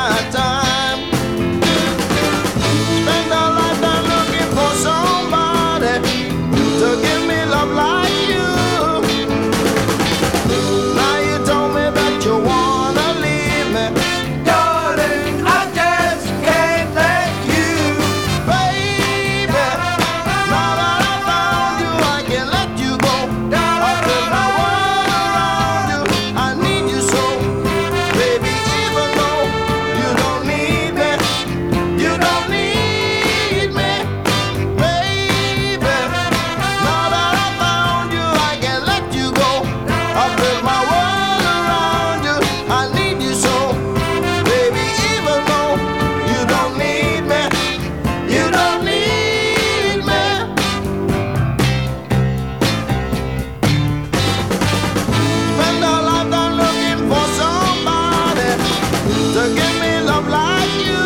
time. Spend a lifetime looking for somebody to give me love like you. Now you told me that you wanna leave me, Darling, I just can't let you. baby. Now that I found you, I can't let you go. I put my world around you, I need you so, baby. Even though you don't need me, you don't need me, baby. Now that I found you, I can't let you go. I put my world around you, I need you so, baby. Even though you don't need me, you don't need me. Spend a lifetime looking for somebody to give me love like you.